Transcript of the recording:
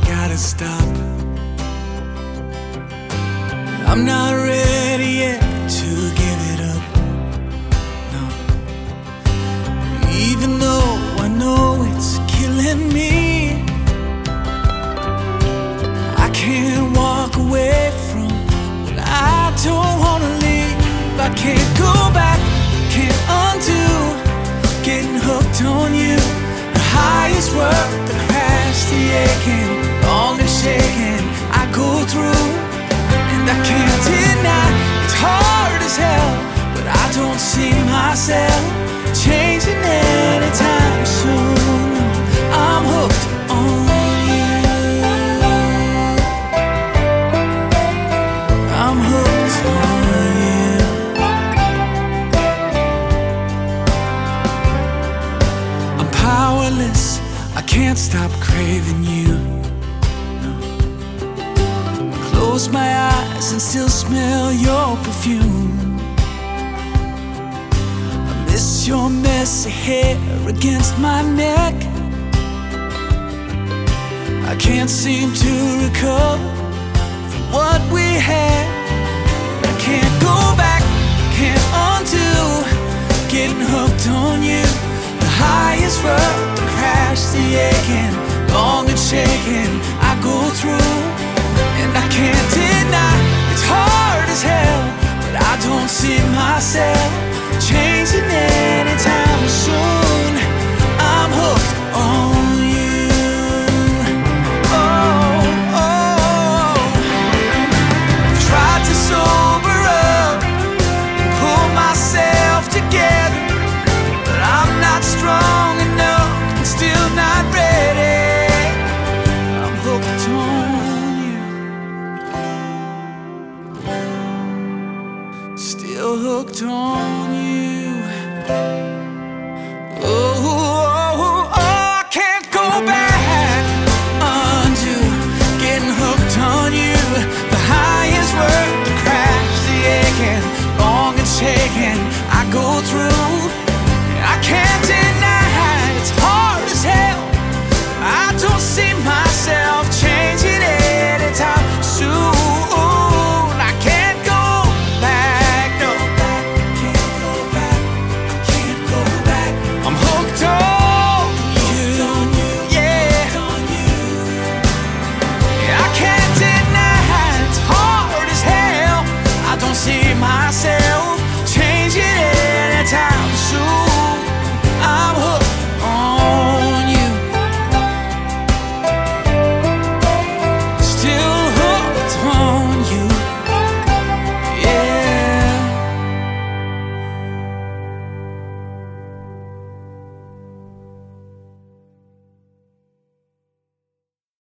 gotta stop. I'm not ready yet to give it up, no. Even though I know it's killing me, I can't walk away from what I don't wanna leave. I can't go back, can't undo getting hooked on you. The highest work, the crash, the aching, long and shaking I go through. And I can't deny it's hard as hell, but I don't see myself changing anytime soon. I'm hooked on you. I'm hooked on you. I'm powerless, I can't stop craving you. Close my eyes and still smell your perfume. I miss your messy hair against my neck. I can't seem to recover from what we had. I can't go back, can't undo getting hooked on you. The highest road, the crash, the aching, long and shaking I go through. And I can't deny it's hard as hell, but I don't see myself changing anytime soon. I'm hooked on you. Oh, oh. I've tried to sober up and pull myself together, but I'm not strong enough and still not ready. I'm hooked on you. Still hooked on